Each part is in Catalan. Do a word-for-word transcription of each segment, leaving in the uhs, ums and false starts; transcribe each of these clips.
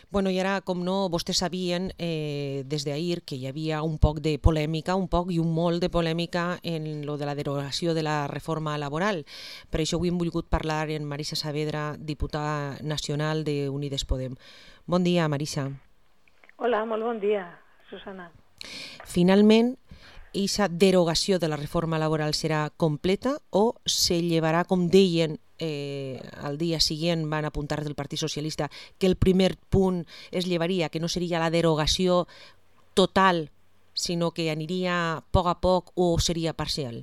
Bueno, i ara, com no, vostès sabien eh, des d'ahir que hi havia un poc de polèmica, un poc i un molt de polèmica en lo de la derogació de la reforma laboral. Per això avui hem volgut parlar amb Marisa Saavedra, diputada nacional de Unides Podem. Bon dia, Marisa. Hola, molt bon dia, Susana. Finalment, aquesta derogació de la reforma laboral serà completa o se llevarà, com deien eh, al dia següent, van apuntar del Partit Socialista, que el primer punt es llevaria, que no seria la derogació total, sinó que aniria a poc a poc o seria parcial?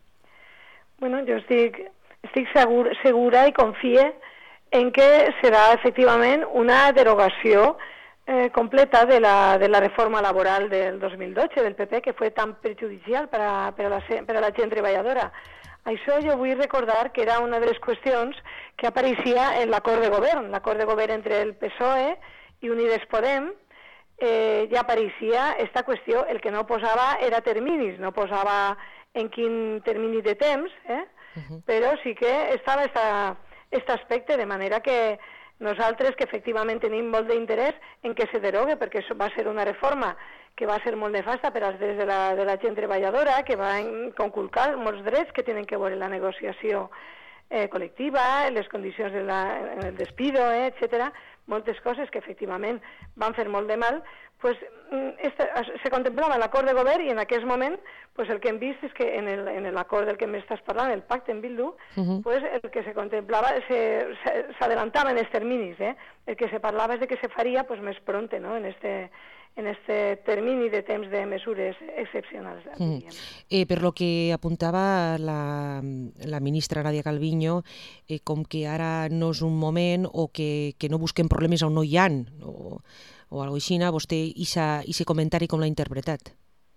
Bueno, jo estic, estic segur, segura i confie en que serà efectivament una derogació Eh, completa de la, de la reforma laboral del dos mil dotze del P P, que fue tan perjudicial per a, per a, la, per a la gent treballadora. Això jo vull recordar que era una de les qüestions que apareixia en l'acord de govern, l'acord de govern entre el P S O E i Unides Podem, eh, ja apareixia aquesta qüestió. El que no posava era terminis, no posava en quin termini de temps, eh? Uh-huh. Però sí que estava aquest aspecte, de manera que nosaltres, que efectivament tenim molt d'interès en què se derogue, perquè això va ser una reforma que va ser molt nefasta per als drets de la, de la gent treballadora, que va conculcar molts drets que tenen que veure la negociació eh, col·lectiva, les condicions de la, en el despido, eh, etcètera, moltes coses que efectivament van fer molt de mal, pues, esta, se contemplava l'acord de govern i en aquest moment pues, el que hem vist és que en l'acord del que m'estàs parlant, el pacte en Bildu, uh-huh. pues, el que se contemplava s'adelantaven els terminis. Eh? El que se parlava és de que se faria pues, més pronte, no? en este en este termini de temps de mesures excepcionals. Mm. Eh, per lo que apuntava la, la ministra Nadia Calviño, eh, com que ara no és un moment o que, que no busquem problemes on no hi ha, o, o alguna cosa així, vostè aquest comentari com l'ha interpretat?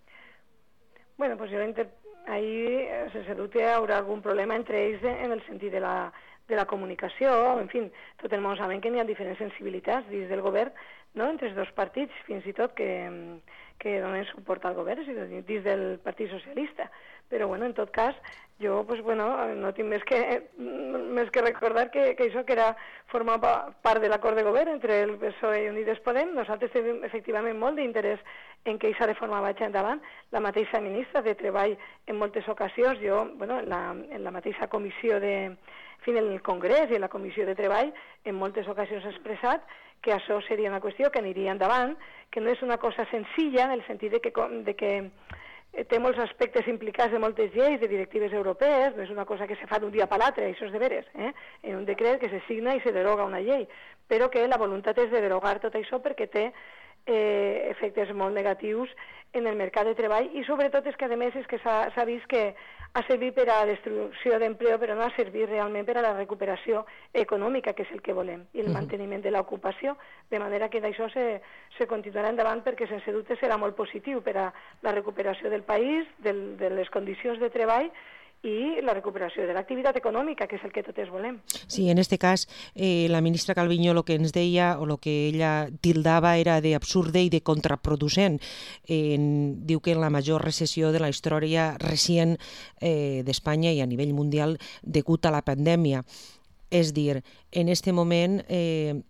Bueno, pues jo inter... ahí sense dubte hi haurà algun problema entre ells en el sentit de la, de la comunicació, en fi, tot el món sabem que hi ha diferents sensibilitats dins del govern, no? Entre els dos partits, fins i tot que, que donen suport al govern, dins del Partit Socialista. Però, bueno, en tot cas, jo, pues, bueno, no tinc més que, més que recordar que, que això que era formar part de l'acord de govern entre el P S O E i Unides Podem. Nosaltres tenim efectivament molt d'interès en que aquesta reforma vagi endavant. La mateixa ministra de Treball en moltes ocasions, jo, bueno, en la, en la mateixa comissió de, en fi, en el Congrés i en la comissió de Treball, en moltes ocasions ha expressat que això seria una qüestió que aniria endavant, que no és una cosa senzilla en el sentit de que, de que té molts aspectes implicats de moltes lleis, de directives europees, no és una cosa que se fa d'un dia per l'altre, això és de veres, eh? En un decret que se signa i se deroga una llei, però que la voluntat és de derogar tot això perquè té eh, efectes molt negatius en el mercat de treball i sobretot és que a més és que s'ha vist que ha servit per a la destrucció d'empleo, però no ha servit realment per a la recuperació econòmica, que és el que volem, i el uh-huh. manteniment de l'ocupació, de manera que d'això se, se continuarà endavant perquè sense dubte serà molt positiu per a la recuperació del país, del, de les condicions de treball i la recuperació de l'activitat econòmica, que és el que totes volem. Sí, en aquest cas, eh, la ministra Calviño el que ens deia, o el que ella tildava, era d'absurde i de contraproducent. Eh, diu que en la major recessió de la història recent eh, d'Espanya i a nivell mundial degut a la pandèmia. És dir, en aquest moment... Eh,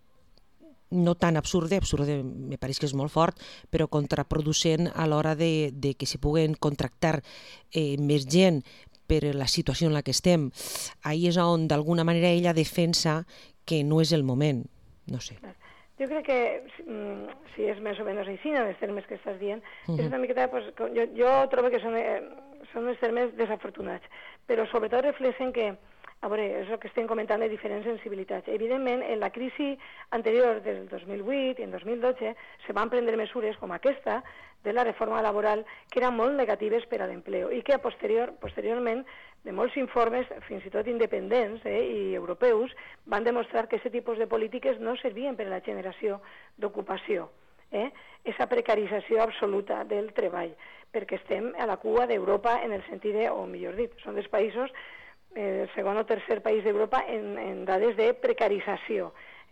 no tan absurde, absurde me pareix que és molt fort, però contraproducent a l'hora de, de que se puguen contractar eh, més gent per la situació en la que estem. Ahí és on d'alguna manera ella defensa que no és el moment, no sé. Jo crec que si és més o menys així, en els termes que estàs dient, uh-huh. és una miqueta, pues, jo, jo trobo que són, eh, són els termes desafortunats, però sobretot reflexen que a veure, és el que estem comentant de diferents sensibilitats. Evidentment, en la crisi anterior del dos mil vuit i en dos mil dotze se van prendre mesures com aquesta de la reforma laboral que eren molt negatives per a l'empleo i que posterior, posteriorment de molts informes, fins i tot independents eh, i europeus, van demostrar que aquest tipus de polítiques no servien per a la generació d'ocupació. Eh? Esa precarització absoluta del treball, perquè estem a la cua d'Europa en el sentit de, o millor dit, són dels països el segon o tercer país d'Europa en, en dades de precarització. Eh?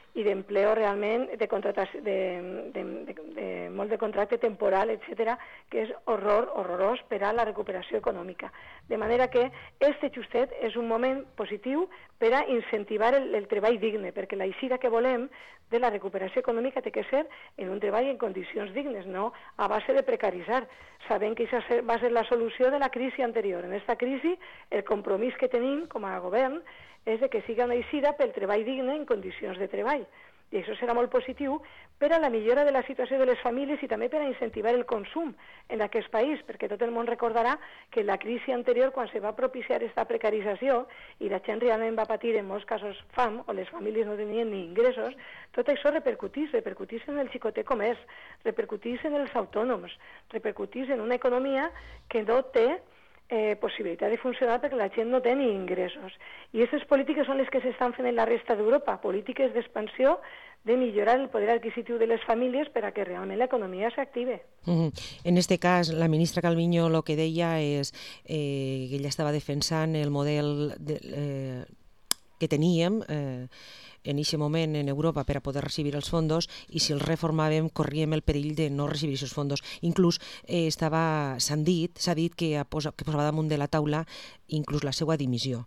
i d'empleo realment, de, contratació, de, de, de, de molt de contracte temporal, etcètera, que és horror, horrorós per a la recuperació econòmica. De manera que este justet és un moment positiu per a incentivar el, el treball digne, perquè la eixida que volem de la recuperació econòmica té que ser en un treball en condicions dignes, no a base de precaritzar, sabent que això va ser la solució de la crisi anterior. En aquesta crisi, el compromís que tenim com a govern és de que siga una eixida pel treball digne en condicions de treball. I això serà molt positiu per a la millora de la situació de les famílies i també per a incentivar el consum en aquest país, perquè tot el món recordarà que la crisi anterior, quan se va propiciar aquesta precarització i la gent realment va patir en molts casos fam, o les famílies no tenien ni ingressos, tot això repercutís, repercutís en el xicoter comerç, repercutís en els autònoms, repercutís en una economia que no té Eh, possibilitat de funcionar perquè la gent no té ni ingressos. I aquestes polítiques són les que s'estan fent en la resta d'Europa, polítiques d'expansió de millorar el poder adquisitiu de les famílies per a que realment l'economia s'active. Uh-huh. En este cas, la ministra Calviño lo que deia és eh, que ella estava defensant el model de, eh, que teníem eh, en aquest moment en Europa per a poder recibir els fondos, i si els reformàvem corríem el perill de no recibir aquests fondos. Inclús eh, estava, s'han dit, s'ha dit que, posa, que posava damunt de la taula inclús la seva dimissió.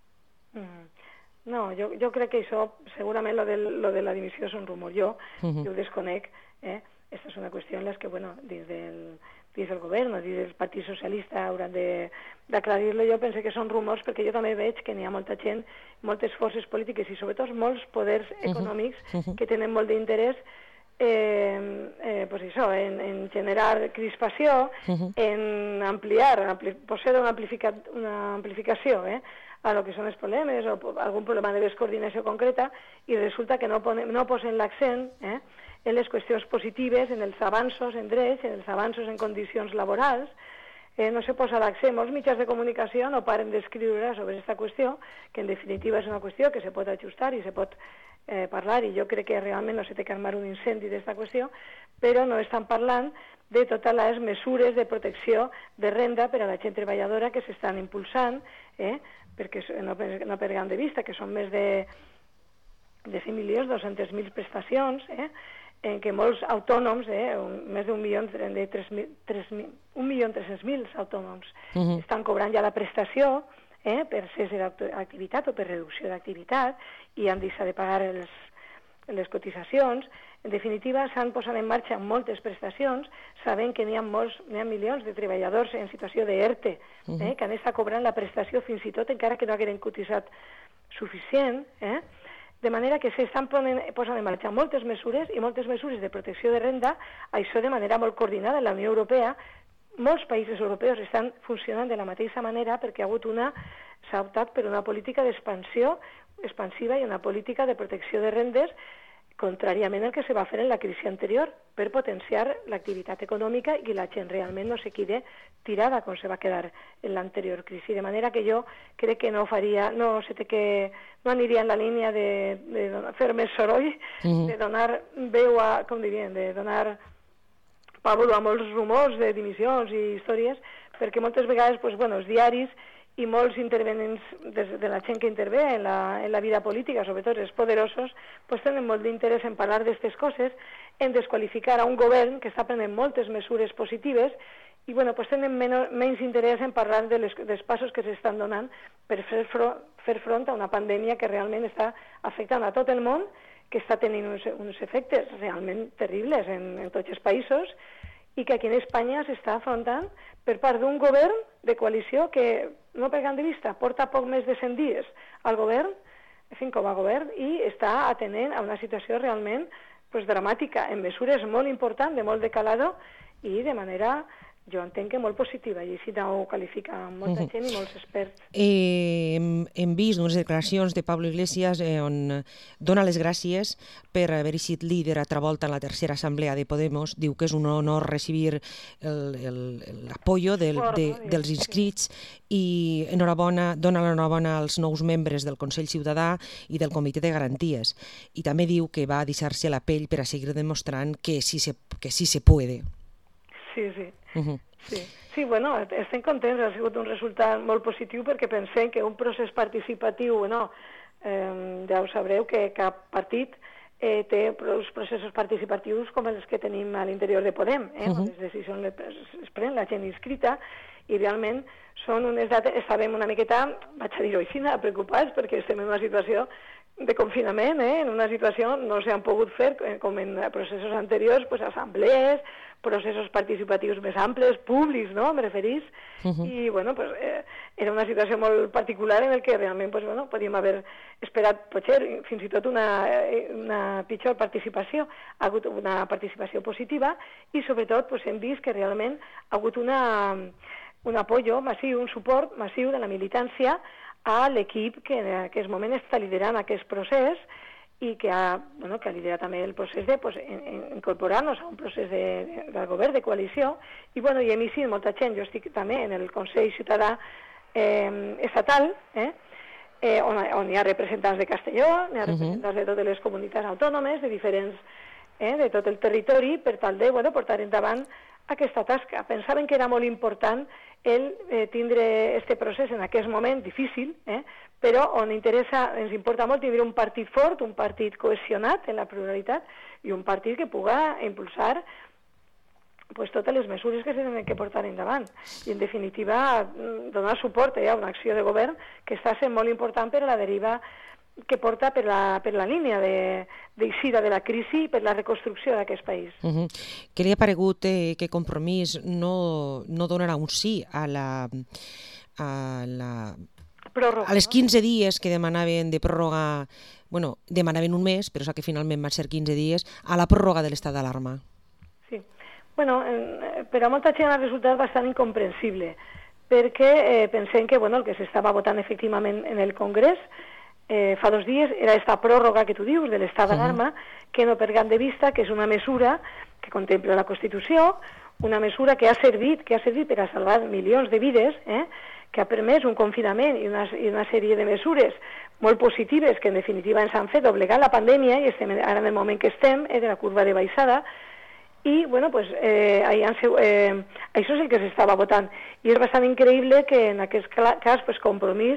Mm. No, jo, jo crec que això, segurament lo de, lo de la dimissió és un rumor. Jo, uh-huh. jo ho desconec. Eh? Esta és una qüestió en la que, bueno, dins del, dins del govern, dins del Partit Socialista hauran d'aclarir-lo. Jo penso que són rumors perquè jo també veig que n'hi ha molta gent, moltes forces polítiques i sobretot molts poders econòmics uh-huh. que tenen molt d'interès eh, eh, pues això, en, en generar crispació, uh-huh. en ampliar, ampli, posar una, amplifica, una amplificació eh, a lo que són els problemes o algun problema de descoordinació concreta, i resulta que no, pone, no posen l'accent eh, en les qüestions positives, en els avanços en drets, en els avanços en condicions laborals. Eh, no se posa l'accent. Molts mitjans de comunicació no paren d'escriure sobre aquesta qüestió, que en definitiva és una qüestió que se pot ajustar i se pot eh, parlar, i jo crec que realment no se té que armar un incendi d'aquesta qüestió, però no estan parlant de totes les mesures de protecció de renda per a la gent treballadora que s'estan impulsant, eh, perquè no, no perdem de vista que són més de, de cinc milions dos-cents mil prestacions, eh, en què molts autònoms, eh, més d'un milió tres cents mil autònoms, uh-huh. estan cobrant ja la prestació eh, per cés d'activitat o per reducció d'activitat, i han deixat de pagar els, les cotitzacions. En definitiva, s'han posat en marxa moltes prestacions, sabent que n'hi ha, molts, n'hi ha milions de treballadors en situació d'ERTE, uh-huh. eh, que han estat cobrant la prestació fins i tot encara que no hagueren cotitzat suficient, eh, de manera que s'estan posant en marxa moltes mesures i moltes mesures de protecció de renda, això de manera molt coordinada en la Unió Europea. Molts països europeus estan funcionant de la mateixa manera perquè ha hagut una, s'ha optat per una política d'expansió expansiva i una política de protecció de rendes, contràriament al que se va fer en la crisi anterior, per potenciar l'activitat econòmica i la gent realment no se quede tirada com se va quedar en l'anterior crisi. De manera que jo crec que no faria, no se té que, no aniria en la línia de, de donar, fer més soroll, uh-huh. de donar veu a, com dirien, de donar pàbul a molts rumors de dimissions i històries, perquè moltes vegades, pues, bueno, els diaris i molts intervenents de, de la gent que intervé en la, en la vida política, sobretot els poderosos, pues tenen molt d'interès en parlar d'aquestes coses, en desqualificar a un govern que està prenent moltes mesures positives, i bueno, pues tenen menys, menys interès en parlar de les, dels passos que s'estan donant per fer, fro, fer front a una pandèmia que realment està afectant a tot el món, que està tenint uns, uns efectes realment terribles en, en tots els països, i que aquí en Espanya s'està afrontant per part d'un govern de coalició que, no perdem de vista, porta poc més de cent dies al govern, en fi, com a govern, i està atenent a una situació realment pues, dramàtica, en mesures molt importants, de molt de calado, i de manera, jo entenc que molt positiva, i així ho qualifica molta gent i molts experts. Eh, hem, hem vist unes declaracions de Pablo Iglesias eh, on dona les gràcies per haver estat líder altra volta en la tercera assemblea de Podemos. Diu que és un honor recibir l'apoyo del, de, dels inscrits i enhorabona, dona l'enhorabona als nous membres del Consell Ciutadà i del Comitè de Garanties. I també diu que va deixar-se la pell per a seguir demostrant que sí se, que sí se puede. Sí, sí. Uh-huh. Sí. Sí, bueno, estem contents, ha sigut un resultat molt positiu perquè pensem que un procés participatiu, bueno, eh, ja ho sabreu que cap partit eh, té uns processos participatius com els que tenim a l'interior de Podem, eh? Uh-huh. On les decisions les, les pren la gent inscrita, i realment són unes dates, estàvem una miqueta, vaig a dir-ho així, preocupats, perquè estem en una situació de confinament, eh? En una situació no s'han pogut fer, com en processos anteriors, pues, assemblees, processos participatius més amples, públics, no?, me referís, uh-huh. I, bueno, pues, eh, era una situació molt particular en el que realment, pues, bueno, podíem haver esperat, potser, fins i tot una, una pitjor participació. Ha hagut una participació positiva i, sobretot, pues, hem vist que realment ha hagut una, un apoyo massiu, un suport massiu de la militància a l'equip que en aquest moment està liderant aquest procés i que ha, bueno, que ha liderat també el procés de pues, en, en, incorporar-nos a un procés de, de, del govern de coalició i, bueno, i hem vist molta gent. Jo estic també en el Consell Ciutadà eh, estatal, eh, eh, on, on hi ha representants de Castelló, hi ha representants uh-huh. de totes les comunitats autònomes, de diferents, eh, de tot el territori, per tal de, bueno, portar endavant aquesta tasca. Pensaven que era molt important el eh, tindre este procés en aquest moment difícil, eh, però on interessa, ens importa molt tindre un partit fort, un partit cohesionat en la pluralitat i un partit que puga impulsar pues, totes les mesures que s'han que portar endavant. I, en definitiva, donar suport eh, a una acció de govern que està sent molt important per a la deriva que porta per la, per la línia d'eixida de, de la crisi i per la reconstrucció d'aquest país. Uh-huh. Què li ha paregut eh, que Compromís no, no donarà un sí a la... A la... Pròrroga, a les no? quinze dies que demanaven de pròrroga, bueno, demanaven un mes, però sap que finalment van ser quinze dies, a la pròrroga de l'estat d'alarma. Sí. Bueno, eh, per a molta gent ha resultat bastant incomprensible, perquè eh, pensem que bueno, el que s'estava votant efectivament en el Congrés eh, fa dos dies era esta pròrroga que tu dius de l'estat d'alarma, uh-huh. que no perdem de vista que és una mesura que contempla la Constitució, una mesura que ha servit, que ha servit per a salvar milions de vides, eh, que ha permès un confinament i una, i una sèrie de mesures molt positives que en definitiva ens han fet doblegar la pandèmia i estem ara en el moment que estem, eh, de la curva de baixada, i bueno, pues, eh, han, eh, això és el que s'estava votant. I és bastant increïble que en aquest cas pues, Compromís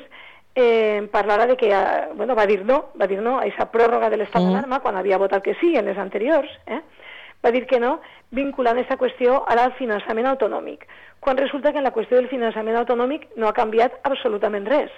eh, parlara de que, bueno, va dir no, va dir no a aquesta pròrroga de l'estat d'alarma, quan havia votat que sí en les anteriors, eh? va dir que no, vinculant aquesta qüestió al finançament autonòmic, quan resulta que en la qüestió del finançament autonòmic no ha canviat absolutament res.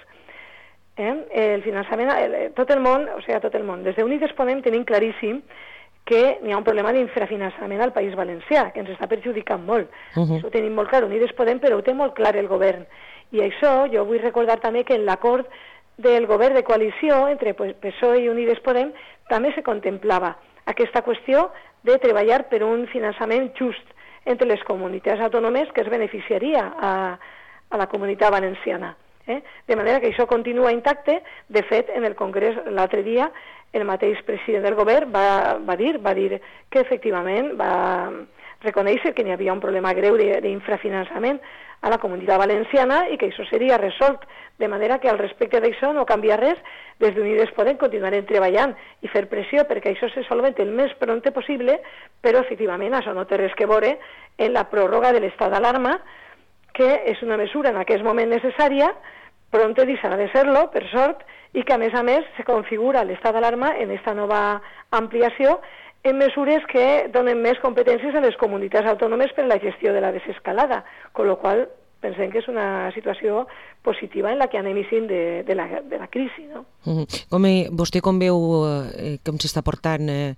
Eh? El finançament, el, tot el món, o sigui, tot el món, des d'Unides Podem tenim claríssim que n'hi ha un problema d'infrafinançament al País Valencià, que ens està perjudicant molt. Uh-huh. Això ho tenim molt clar, Unides Podem, però ho té molt clar el govern. I això, jo vull recordar també que en l'acord del govern de coalició entre pues, P S O E i Unides Podem també se contemplava aquesta qüestió de treballar per un finançament just entre les comunitats autònomes que es beneficiaria a, a la comunitat valenciana. Eh? De manera que això continua intacte. De fet, en el Congrés l'altre dia el mateix president del govern va, va dir va dir que efectivament va reconèixer que n'hi havia un problema greu d'infrafinançament a la comunitat valenciana i que això seria resolt, de manera que al respecte d'això no canvia res. Des d'Unides Podem continuarem treballant i fer pressió perquè això se solventi el més prompte possible, però efectivament això no té res que veure en la pròrroga de l'estat d'alarma, que és una mesura en aquest moment necessària, prompte deixarà de ser-lo, per sort, i que a més a més se configura l'estat d'alarma en aquesta nova ampliació en mesures que donen més competències a les comunitats autònomes per a la gestió de la desescalada, amb la qual pensem que és una situació positiva en la que anem eixint de, de, la, de la crisi. No? Mm -hmm. Com, eh, vostè com veu eh, com s'està portant eh,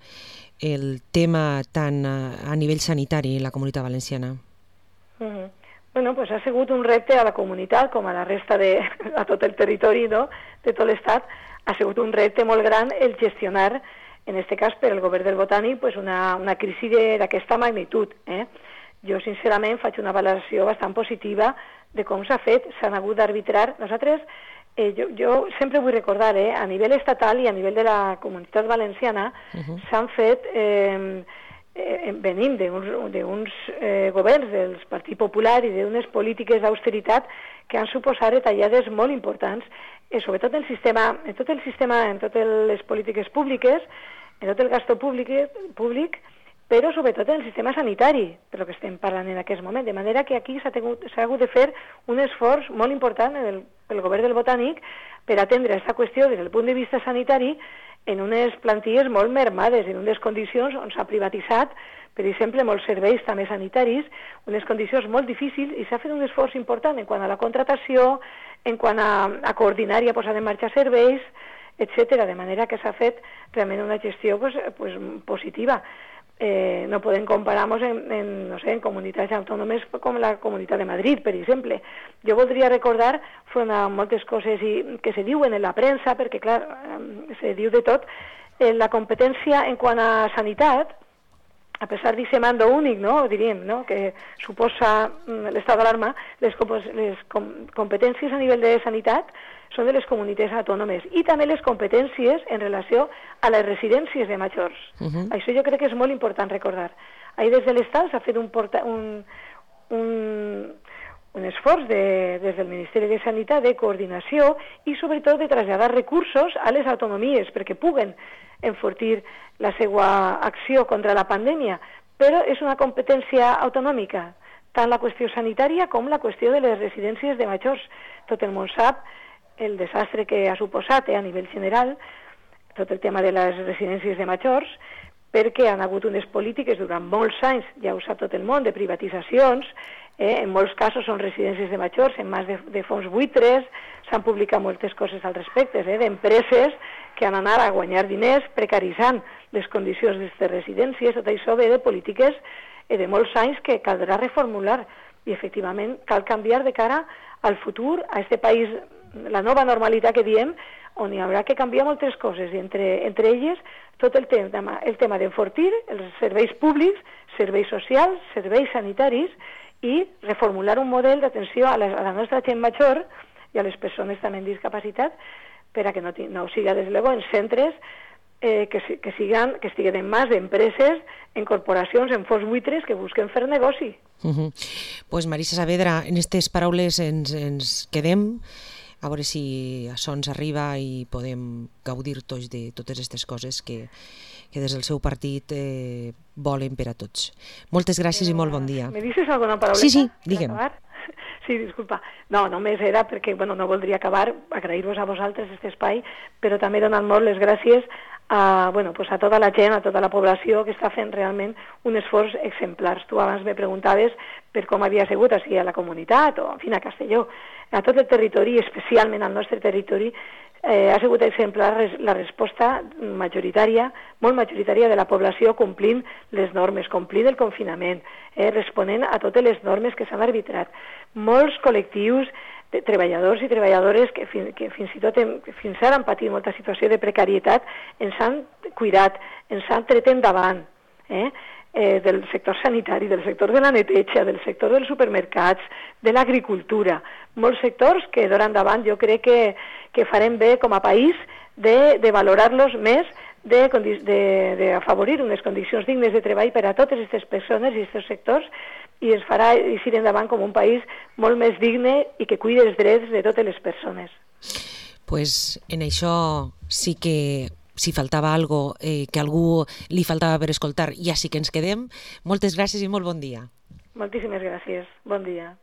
el tema tant a, a nivell sanitari en la comunitat valenciana? Mm -hmm. Bueno, pues ha sigut un repte a la comunitat, com a la resta de a tot el territori, no?, de tot l'Estat, ha sigut un repte molt gran el gestionar, en aquest cas per el govern del Botànic, pues una, una crisi d'aquesta magnitud. Eh? Jo, sincerament, faig una valoració bastant positiva de com s'ha fet, s'han hagut d'arbitrar. Nosaltres, eh, jo, jo sempre vull recordar, eh, a nivell estatal i a nivell de la comunitat valenciana, uh-huh. s'han fet... Eh, Eh, venim d'uns eh, governs del Partit Popular i d'unes polítiques d'austeritat que han suposat retallades molt importants, eh, sobretot en el sistema, en tot el sistema, en totes les polítiques públiques, en tot el gasto públic, públic però sobretot en el sistema sanitari, per lo que estem parlant en aquest moment, de manera que aquí s'ha hagut de fer un esforç molt important del, del govern del Botànic per atendre aquesta qüestió des del punt de vista sanitari en unes plantilles molt mermades, en unes condicions on s'ha privatitzat, per exemple, molts serveis també sanitaris, unes condicions molt difícils, i s'ha fet un esforç important en quant a la contratació, en quant a, a coordinar i a posar en marxa serveis, etcètera, de manera que s'ha fet realment una gestió pues, pues, positiva. Eh, no podem comparar-nos en, en, no sé, en comunitats autònomes com la Comunitat de Madrid, per exemple. Jo voldria recordar, front a moltes coses i, que se diuen en la premsa, perquè, clar, se diu de tot, eh, la competència en quant a sanitat, a pesar d'aquest mando únic, no? Diríem, no? Que suposa l'estat d'alarma, les, les com competències a nivell de sanitat són de les comunitats autònomes i també les competències en relació a les residències de majors. Uh -huh. Això jo crec que és molt important recordar. Ahir des de l'Estat s'ha fet un, porta, un, un, un esforç de, des del Ministeri de Sanitat de coordinació i sobretot de traslladar recursos a les autonomies perquè puguen enfortir la seva acció contra la pandèmia, però és una competència autonòmica, tant la qüestió sanitària com la qüestió de les residències de majors. Tot el món sap el desastre que ha suposat eh, a nivell general tot el tema de les residències de majors, perquè han hagut unes polítiques durant molts anys, ja ho sap tot el món, de privatitzacions, eh, en molts casos són residències de majors, en mans de, de fons buitres, s'han publicat moltes coses al respecte, eh, d'empreses que han anat a guanyar diners precaritzant les condicions d'aquestes residències. Tot això ve de polítiques eh, de molts anys que caldrà reformular i efectivament cal canviar de cara al futur, a aquest país, la nova normalitat que diem, on hi haurà que canviar moltes coses, i entre, entre elles tot el tema, el tema d'enfortir els serveis públics, serveis socials, serveis sanitaris, i reformular un model d'atenció a, a la nostra gent major i a les persones també amb discapacitat, per a que no, no siga, des de luego, en centres eh, que, que, siguen, que estiguen en mans d'empreses, en corporacions, en fons buitres que busquen fer negoci. Uh -huh. Pues Marisa Saavedra, en aquestes paraules ens, ens quedem, a veure si això ens arriba i podem gaudir tots de totes aquestes coses que, que des del seu partit eh, volen per a tots. Moltes gràcies eh, i molt bon dia. Me dices alguna parauleta? Sí, sí, digue'm. Sí, disculpa. No, només era perquè, bueno, no voldria acabar, agrair-vos a vosaltres aquest espai, però també donant molt les gràcies a, bueno, pues a tota la gent, a tota la població que està fent realment un esforç exemplar. Tu abans me preguntaves per com havia sigut, així a la comunitat o, en fi, a Castelló. A tot el territori, especialment al nostre territori, eh, ha sigut exemplar la resposta majoritària, molt majoritària de la població complint les normes, complint el confinament, eh, responent a totes les normes que s'han arbitrat. Molts col·lectius de treballadors i treballadores que, fin, que fins i tot hem, que fins ara han patit molta situació de precarietat ens han cuidat, ens han tret endavant, eh? Eh, del sector sanitari, del sector de la neteja, del sector dels supermercats, de l'agricultura, molts sectors que d'ara endavant jo crec que, que farem bé com a país de, de valorar-los més, d'afavorir unes condicions dignes de treball per a totes aquestes persones i aquests sectors, i es farà eixir endavant com un país molt més digne i que cuide els drets de totes les persones. Pues en això sí que si faltava algo eh, que algú li faltava per escoltar, ja sí que ens quedem. Moltes gràcies i molt bon dia. Moltíssimes gràcies. Bon dia.